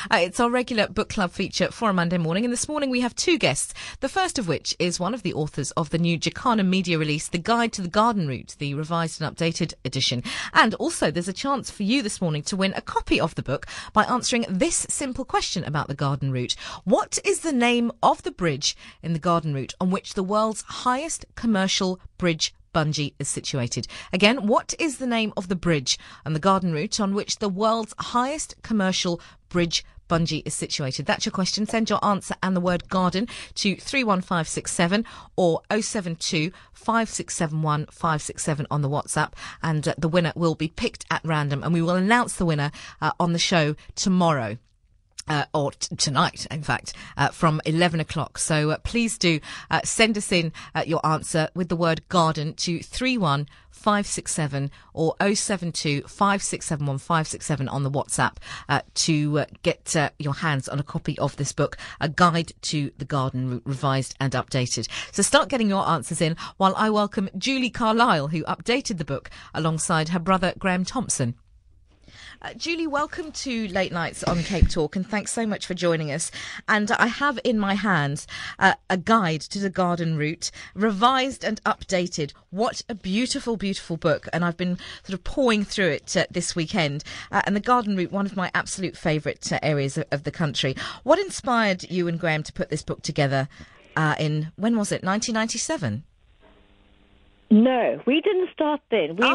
It's our regular book club feature for a Monday morning, and this morning we have two guests. The first of which is one of the authors of the new Jacana Media release, The Guide to the Garden Route, the revised and updated edition. And also there's a chance for you this morning to win a copy of the book by answering this simple question about the garden route. What is the name of the bridge in the garden route on which the world's highest commercial bridge bungee is situated? Again, what is the name of the bridge and the garden route on which the world's highest commercial bridge bungee is situated? That's your question. Send your answer and the word garden to 31567 or 072 5671 567 on the WhatsApp, and the winner will be picked at random, and we will announce the winner on the show tomorrow. Or tonight, in fact, from 11 o'clock. So please do send us in your answer with the word garden to 31567 or 072 5671 567 on the WhatsApp to get your hands on a copy of this book, A Guide to the Garden Route, revised and updated. So start getting your answers in while I welcome Julie Carlyle, who updated the book alongside her brother Graham Thompson. Julie, welcome to Late Nights on Cape Talk, and thanks so much for joining us. And I have in my hands a guide to the garden route, revised and updated. What a beautiful, beautiful book. And I've been sort of pouring through it this weekend. And the garden route, one of my absolute favourite areas of the country. What inspired you and Graham to put this book together in, when was it, 1997? No, we didn't start then. We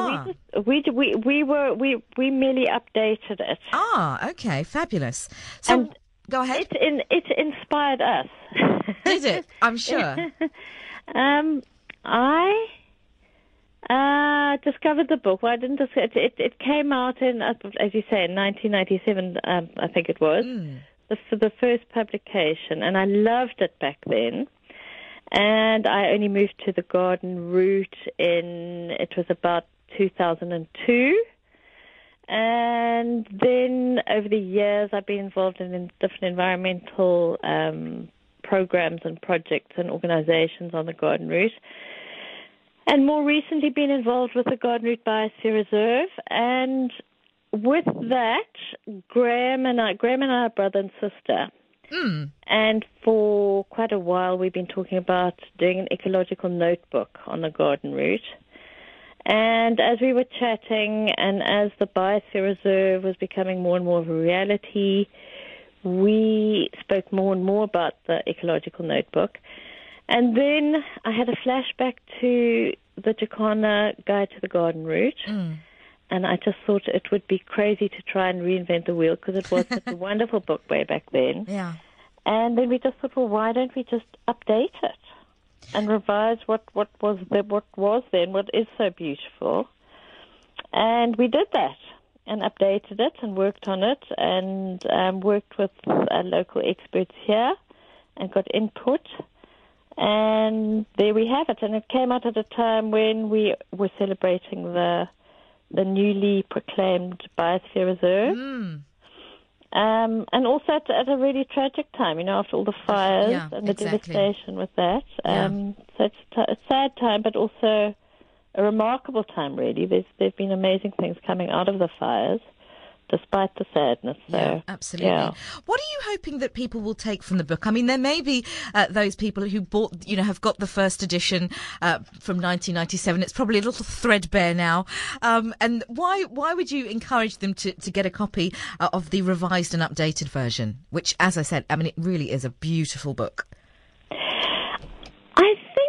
merely updated it. Ah, okay, fabulous. So and go ahead. It inspired us. Did it? I'm sure. I discovered the book. Well, I didn't discover it. It came out in, as you say, in 1997. I think it was the first publication, and I loved it back then. And I only moved to the garden route it was about 2002. And then over the years, I've been involved in different environmental programs and projects and organizations on the garden route. And more recently been involved with the Garden Route Biosphere Reserve. And with that, Graham and I are brother and sister. And for quite a while, we've been talking about doing an ecological notebook on the garden route. And as we were chatting, and as the Biosphere Reserve was becoming more and more of a reality, we spoke more and more about the ecological notebook. And then I had a flashback to the Jacana Guide to the Garden Route. And I just thought it would be crazy to try and reinvent the wheel, because it was such a wonderful book way back then. Yeah. And then we just thought, well, why don't we just update it and revise what was then, what is so beautiful. And we did that and updated it and worked on it and worked with local experts here and got input. And there we have it. And it came out at a time when we were celebrating the newly proclaimed Biosphere Reserve. And also at a really tragic time, after all the fires and the devastation with that. So it's a sad time, but also a remarkable time, really. There's been amazing things coming out of the fires, despite the sadness. So, yeah, absolutely. Yeah. What are you hoping that people will take from the book? I mean, there may be those people who bought, have got the first edition from 1997. It's probably a little threadbare now. And why would you encourage them to get a copy of the revised and updated version? Which, as I said, I mean, it really is a beautiful book. I think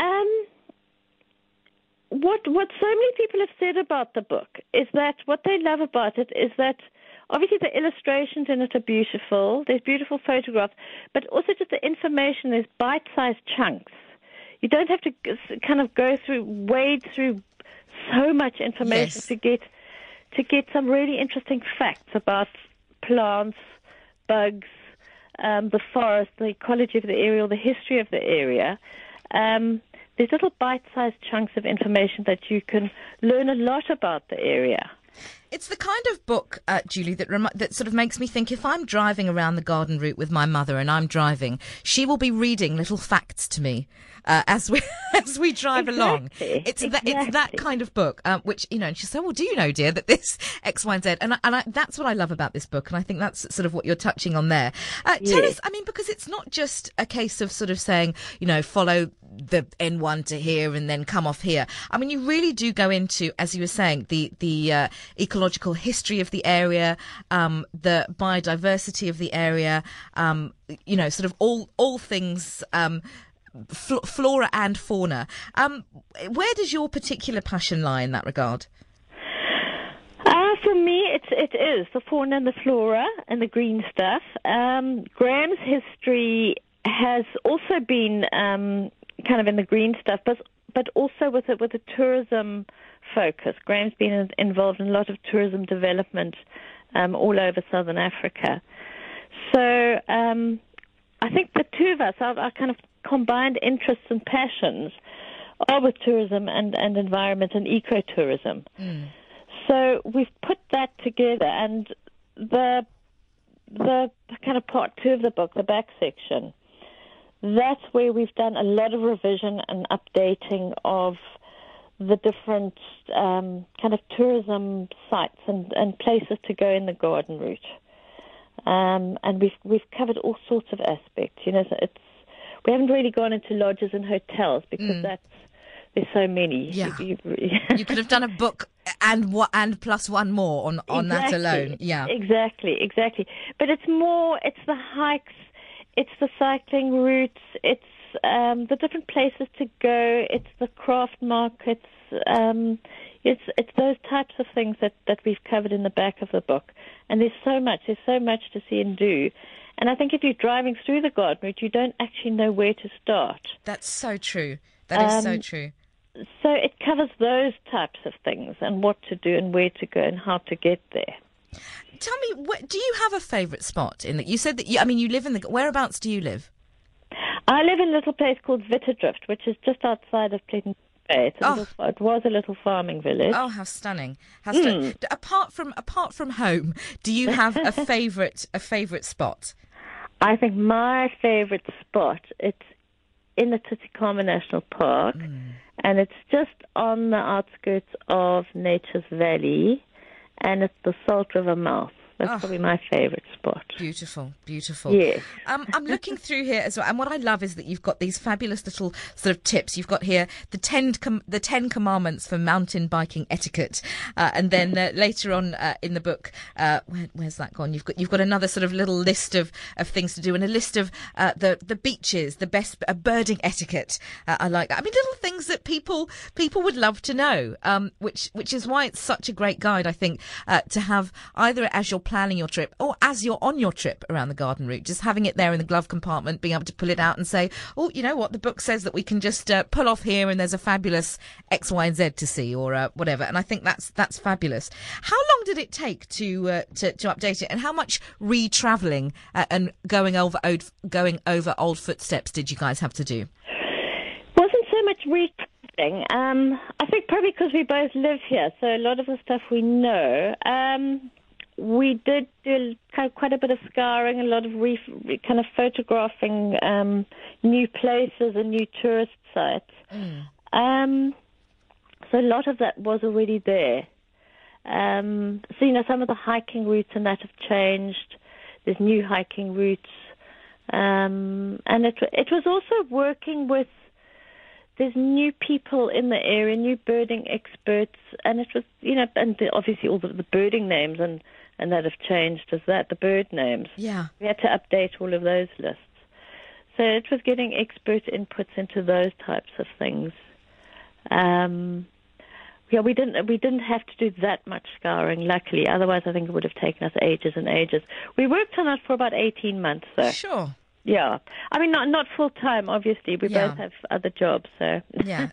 what so many people have said about the book is that what they love about it is that obviously the illustrations in it are beautiful. There's beautiful photographs, but also just the information. There's bite-sized chunks. You don't have to kind of wade through so much information to get some really interesting facts about plants, bugs, the forest, the ecology of the area, or the history of the area. There's little bite-sized chunks of information that you can learn a lot about the area. It's the kind of book, Julie, that sort of makes me think if I'm driving around the garden route with my mother and I'm driving, she will be reading little facts to me as we drive along. It's that kind of book, which, and she said, well, do you know, dear, that this X, Y, and Z, and that's what I love about this book, and I think that's sort of what you're touching on there. Tell us, because it's not just a case of sort of saying, follow the N1 to here and then come off here. You really do go into, as you were saying, the ecological history of the area, the biodiversity of the area, sort of all things flora and fauna. Where does your particular passion lie in that regard? For me, it is the fauna and the flora and the green stuff. Graham's history has also been kind of in the green stuff, but also with a tourism focus. Graham's been involved in a lot of tourism development all over southern Africa. So I think the two of us, our kind of combined interests and passions are with tourism and environment and ecotourism. So we've put that together, and the kind of part two of the book, the back section, that's where we've done a lot of revision and updating of the different kind of tourism sites and places to go in the garden route. And we've covered all sorts of aspects. We haven't really gone into lodges and hotels because there's so many. Yeah. You could have done a book and plus one more on that alone. Yeah. Exactly. But it's the hikes, it's the cycling routes, it's the different places to go, it's the craft markets, it's those types of things that we've covered in the back of the book. And there's so much to see and do. And I think if you're driving through the garden route, you don't actually know where to start. That's so true. That is so true. So it covers those types of things and what to do and where to go and how to get there. Tell me, do you have a favourite spot? You said that you live in whereabouts do you live? I live in a little place called Witterdrift, which is just outside of Plettenberg Bay. It was a little farming village. Oh, how stunning! Apart from home, do you have a favourite spot? I think my favourite spot, it's in the Tuticoama National Park, and it's just on the outskirts of Nature's Valley, and it's the Salt River mouth. That's probably my favourite spot. Beautiful. Yes. I'm looking through here as well, and what I love is that you've got these fabulous little sort of tips. You've got here the 10 commandments for mountain biking etiquette, and then later on in the book, where's that gone? You've got another sort of little list of things to do, and a list of the beaches, the best birding etiquette. I like that. Little things that people would love to know, which is why it's such a great guide, I think, to have either as you're planning your trip or as you're on your trip around the garden route, just having it there in the glove compartment, being able to pull it out and say, oh, you know what, the book says that we can just pull off here and there's a fabulous X, Y, and Z to see, or whatever. And I think that's fabulous. How long did it take to update it, and how much re-travelling and going over old footsteps did you guys have to do? Wasn't so much re-travelling. I think probably because we both live here, so a lot of the stuff we know. We did do quite a bit of scouring, a lot of kind of photographing new places and new tourist sites. So a lot of that was already there. So, some of the hiking routes and that have changed. There's new hiking routes. And it was also working with, there's new people in the area, new birding experts, and it was, and obviously all the birding names and that have changed as that, the bird names. Yeah. We had to update all of those lists. So it was getting expert inputs into those types of things. We didn't have to do that much scouring, luckily. Otherwise, I think it would have taken us ages and ages. We worked on it for about 18 months, though. Sure. Yeah. Not full time, obviously. We both have other jobs, so. Yeah,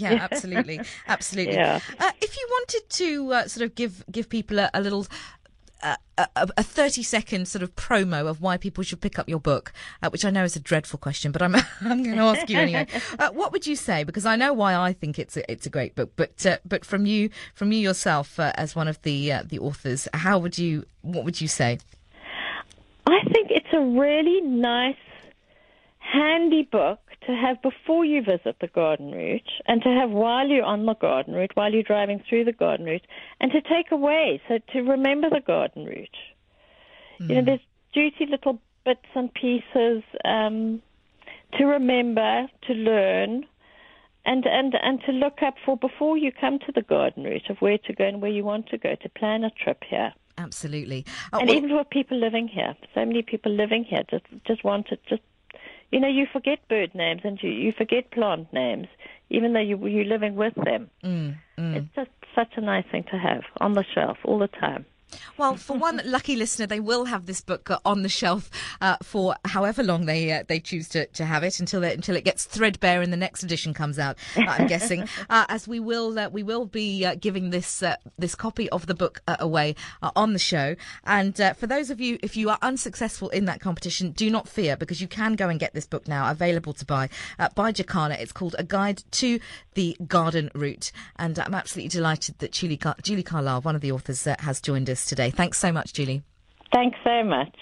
absolutely. Yeah. If you wanted to sort of give people a little a 30-second sort of promo of why people should pick up your book, which I know is a dreadful question, but I'm going to ask you anyway. What would you say? Because I know why I think it's a great book, but from you yourself as one of the authors, what would you say? I think it's a really nice, handy book to have before you visit the garden route, and to have while you're on the garden route, while you're driving through the garden route, and to take away, so to remember the garden route. You know, there's juicy little bits and pieces to remember, to learn, and to look up for before you come to the garden route, of where to go and where you want to go, to plan a trip here. Absolutely. And even for people living here, so many people living here just want to you know, you forget bird names and you forget plant names, even though you're living with them. It's just such a nice thing to have on the shelf all the time. Well, for one lucky listener, they will have this book on the shelf for however long they choose to have it, until it gets threadbare and the next edition comes out. I'm guessing, as we will be giving this copy of the book away on the show. And for those of you, if you are unsuccessful in that competition, do not fear, because you can go and get this book now, available to buy by Jacana. It's called A Guide to the Garden Route, and I'm absolutely delighted that Julie Carlisle, one of the authors, has joined us today. Thanks so much, Julie. Thanks so much.